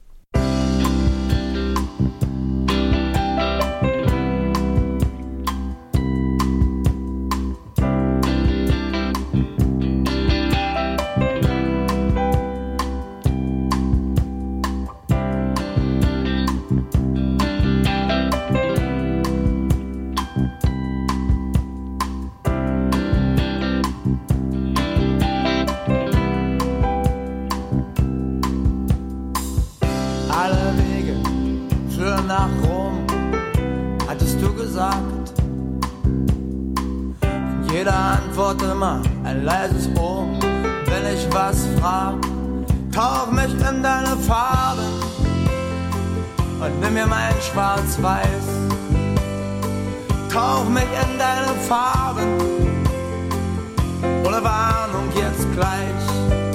Speaker 6: Schwarz-Weiß, tauch mich in deine Farben, ohne Warnung jetzt gleich.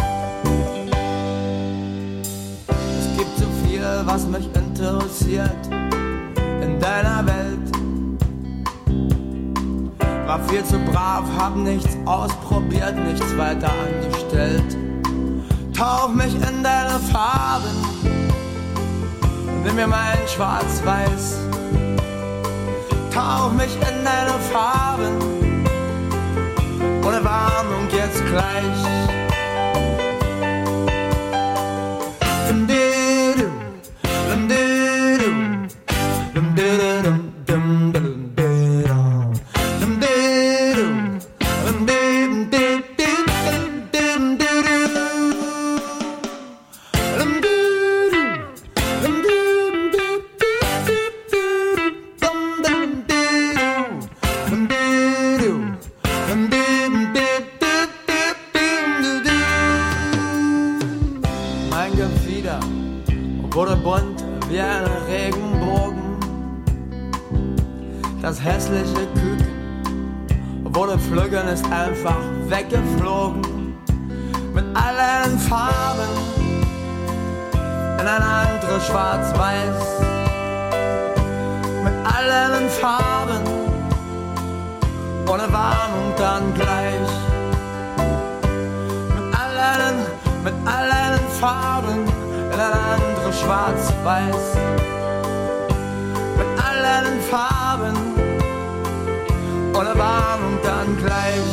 Speaker 6: Es gibt so viel, was mich interessiert in deiner Welt. War viel zu brav, hab nichts ausprobiert, nichts weiter angestellt. Tauch mich in deine Farben, nimm mir mein Schwarz-Weiß, tauch mich in deine Farben, ohne Warnung jetzt gleich. Wurde bunt wie ein Regenbogen. Das hässliche Küken wurde pflücken, ist einfach weggeflogen. Mit allen Farben in ein anderes Schwarz-Weiß. Mit allen Farben, ohne Warnung dann gleich. Mit allen Farben in ein anderes Schwarz-Weiß. Mit allen Farben, ohne Warnung dann gleich.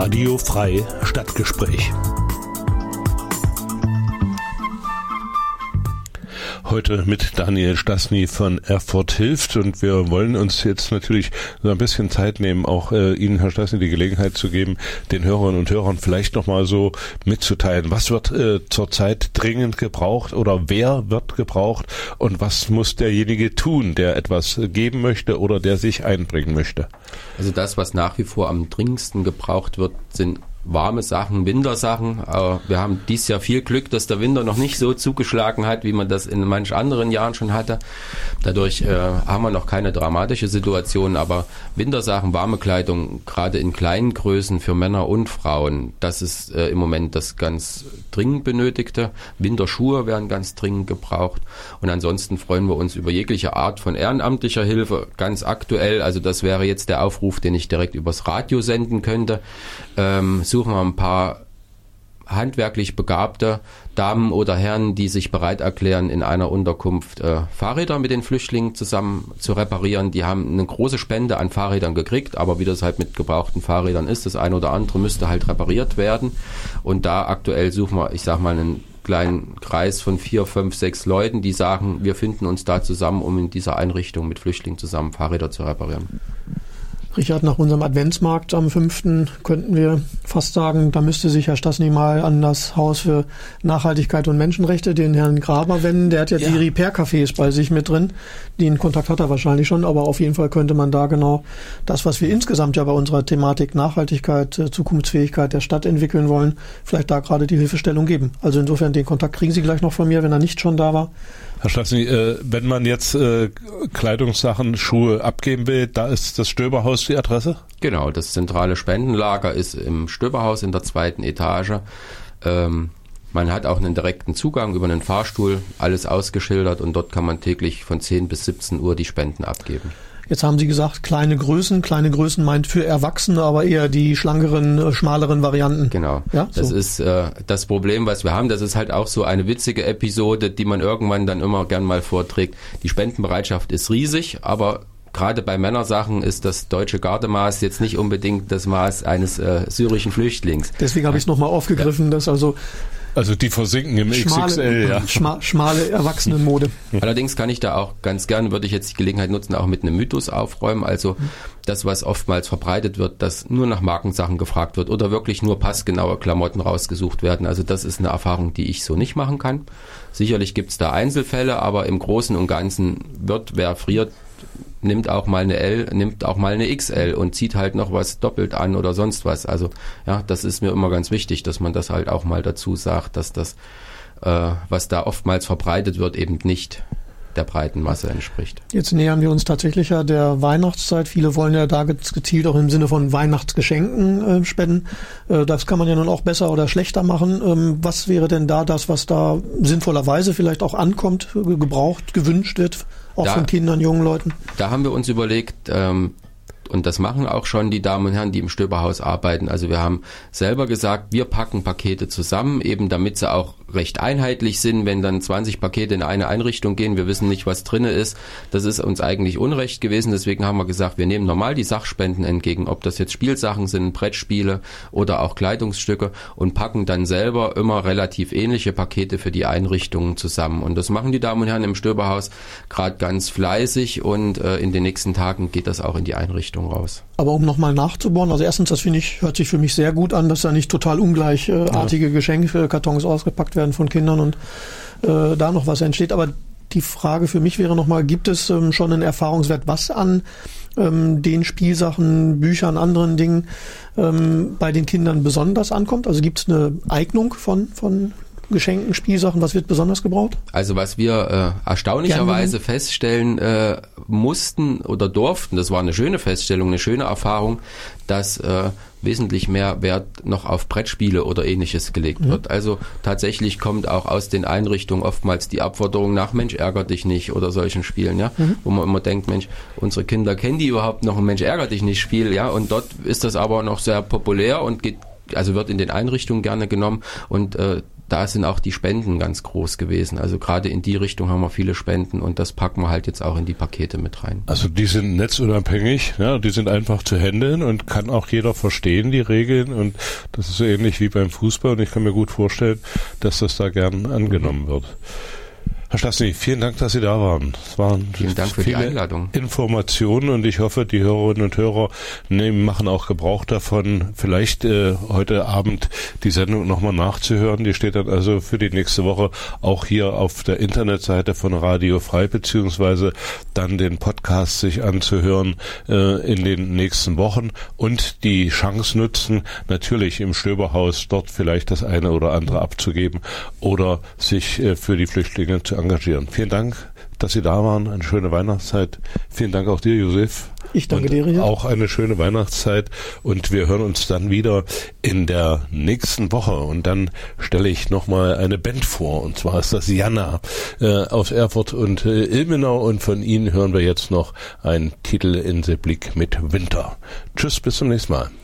Speaker 4: Radio Frei Stadtgespräch. Heute mit Daniel Stasny von Erfurt hilft, und wir wollen uns jetzt natürlich so ein bisschen Zeit nehmen, auch Ihnen, Herr Stasny, die Gelegenheit zu geben, den Hörerinnen und Hörern vielleicht nochmal so mitzuteilen, was wird zurzeit dringend gebraucht oder wer wird gebraucht und was muss derjenige tun, der etwas geben möchte oder der sich einbringen möchte.
Speaker 5: Also das, was nach wie vor am dringendsten gebraucht wird, sind warme Sachen, Wintersachen. Wir haben dieses Jahr viel Glück, dass der Winter noch nicht so zugeschlagen hat, wie man das in manch anderen Jahren schon hatte. Dadurch haben wir noch keine dramatische Situation, aber Wintersachen, warme Kleidung, gerade in kleinen Größen für Männer und Frauen, das ist im Moment das ganz dringend Benötigte. Winterschuhe werden ganz dringend gebraucht, und ansonsten freuen wir uns über jegliche Art von ehrenamtlicher Hilfe, ganz aktuell. Also das wäre jetzt der Aufruf, den ich direkt übers Radio senden könnte. Suchen wir ein paar handwerklich begabte Damen oder Herren, die sich bereit erklären, in einer Unterkunft Fahrräder mit den Flüchtlingen zusammen zu reparieren. Die haben eine große Spende an Fahrrädern gekriegt, aber wie das halt mit gebrauchten Fahrrädern ist, das eine oder andere müsste halt repariert werden. Und da aktuell suchen wir, ich sag mal, einen kleinen Kreis von 4, 5, 6 Leuten, die sagen, wir finden uns da zusammen, um in dieser Einrichtung mit Flüchtlingen zusammen Fahrräder zu reparieren.
Speaker 3: Richard, nach unserem Adventsmarkt am 5. könnten wir fast sagen, da müsste sich Herr Stasny mal an das Haus für Nachhaltigkeit und Menschenrechte, den Herrn Graber, wenden. Der hat ja die Repair-Cafés bei sich mit drin. Den Kontakt hat er wahrscheinlich schon, aber auf jeden Fall könnte man da genau das, was wir insgesamt ja bei unserer Thematik Nachhaltigkeit, Zukunftsfähigkeit der Stadt entwickeln wollen, vielleicht da gerade die Hilfestellung geben. Also insofern, den Kontakt kriegen Sie gleich noch von mir, wenn er nicht schon da war.
Speaker 1: Herr Stasny, wenn man jetzt Kleidungssachen, Schuhe abgeben will, da ist das Stöberhaus die Adresse?
Speaker 5: Genau, das zentrale Spendenlager ist im Stöberhaus in der 2. Etage. Man hat auch einen direkten Zugang über einen Fahrstuhl, alles ausgeschildert, und dort kann man täglich von 10 bis 17 Uhr die Spenden abgeben.
Speaker 3: Jetzt haben Sie gesagt, kleine Größen. Kleine Größen meint für Erwachsene, aber eher die schlankeren, schmaleren Varianten.
Speaker 5: Genau. Ja, das ist das Problem, was wir haben. Das ist halt auch so eine witzige Episode, die man irgendwann dann immer gern mal vorträgt. Die Spendenbereitschaft ist riesig, aber gerade bei Männersachen ist das deutsche Gardemaß jetzt nicht unbedingt das Maß eines syrischen Flüchtlings.
Speaker 3: Deswegen habe ich es nochmal aufgegriffen, dass
Speaker 1: also die versinken im XXL, ja.
Speaker 3: Schmale Erwachsenenmode.
Speaker 5: Allerdings kann ich da auch ganz gerne, würde ich jetzt die Gelegenheit nutzen, auch mit einem Mythos aufräumen. Also das, was oftmals verbreitet wird, dass nur nach Markensachen gefragt wird oder wirklich nur passgenaue Klamotten rausgesucht werden. Also das ist eine Erfahrung, die ich so nicht machen kann. Sicherlich gibt es da Einzelfälle, aber im Großen und Ganzen wer friert, nimmt auch mal eine L, nimmt auch mal eine XL und zieht halt noch was doppelt an oder sonst was. Also ja, das ist mir immer ganz wichtig, dass man das halt auch mal dazu sagt, dass das, was da oftmals verbreitet wird, eben nicht der breiten Masse entspricht.
Speaker 3: Jetzt nähern wir uns tatsächlich ja der Weihnachtszeit. Viele wollen ja da gezielt auch im Sinne von Weihnachtsgeschenken spenden. Das kann man ja nun auch besser oder schlechter machen. Was wäre denn da das, was da sinnvollerweise vielleicht auch ankommt, gebraucht, gewünscht wird, auch von Kindern, jungen Leuten?
Speaker 5: Da haben wir uns überlegt, und das machen auch schon die Damen und Herren, die im Stöberhaus arbeiten. Also wir haben selber gesagt, wir packen Pakete zusammen, eben damit sie auch recht einheitlich sind. Wenn dann 20 Pakete in eine Einrichtung gehen, wir wissen nicht, was drin ist. Das ist uns eigentlich unrecht gewesen. Deswegen haben wir gesagt, wir nehmen normal die Sachspenden entgegen, ob das jetzt Spielsachen sind, Brettspiele oder auch Kleidungsstücke, und packen dann selber immer relativ ähnliche Pakete für die Einrichtungen zusammen. Und das machen die Damen und Herren im Stöberhaus gerade ganz fleißig, und in den nächsten Tagen geht das auch in die Einrichtung raus.
Speaker 3: Aber um nochmal nachzubohren, also erstens, das finde ich, hört sich für mich sehr gut an, dass da nicht total ungleichartige Geschenkkartons ausgepackt werden von Kindern und da noch was entsteht. Aber die Frage für mich wäre nochmal, gibt es schon einen Erfahrungswert, was an den Spielsachen, Büchern, anderen Dingen bei den Kindern besonders ankommt? Also gibt es eine Eignung von Geschenken, Spielsachen, was wird besonders gebraucht?
Speaker 5: Also was wir erstaunlicherweise feststellen mussten oder durften, das war eine schöne Feststellung, eine schöne Erfahrung, dass wesentlich mehr Wert noch auf Brettspiele oder Ähnliches gelegt wird. Also tatsächlich kommt auch aus den Einrichtungen oftmals die Abforderung nach Mensch, ärger dich nicht oder solchen Spielen, ja, wo man immer denkt, Mensch, unsere Kinder kennen die überhaupt noch ein Mensch, ärger dich nicht Spiel, ja, und dort ist das aber noch sehr populär und wird in den Einrichtungen gerne genommen, und da sind auch die Spenden ganz groß gewesen. Also gerade in die Richtung haben wir viele Spenden und das packen wir halt jetzt auch in die Pakete mit rein.
Speaker 4: Also die sind netzunabhängig, ja, die sind einfach zu handeln und kann auch jeder verstehen, die Regeln, und das ist so ähnlich wie beim Fußball und ich kann mir gut vorstellen, dass das da gern angenommen wird. Herr Stasny, vielen Dank, dass Sie da waren. Es waren
Speaker 5: vielen Dank für die Einladung.
Speaker 4: Informationen und ich hoffe, die Hörerinnen und Hörer machen auch Gebrauch davon, vielleicht heute Abend die Sendung nochmal nachzuhören. Die steht dann also für die nächste Woche auch hier auf der Internetseite von Radio Frei, beziehungsweise dann den Podcast sich anzuhören in den nächsten Wochen und die Chance nutzen, natürlich im Stöberhaus dort vielleicht das eine oder andere abzugeben oder sich für die Flüchtlinge zu engagieren. Vielen Dank, dass Sie da waren. Eine schöne Weihnachtszeit. Vielen Dank auch dir, Josef.
Speaker 3: Ich danke dir, Richard.
Speaker 4: Auch eine schöne Weihnachtszeit. Und wir hören uns dann wieder in der nächsten Woche. Und dann stelle ich nochmal eine Band vor. Und zwar ist das Jana aus Erfurt und Ilmenau. Und von Ihnen hören wir jetzt noch einen Titel in the Blick mit Winter. Tschüss, bis zum nächsten Mal.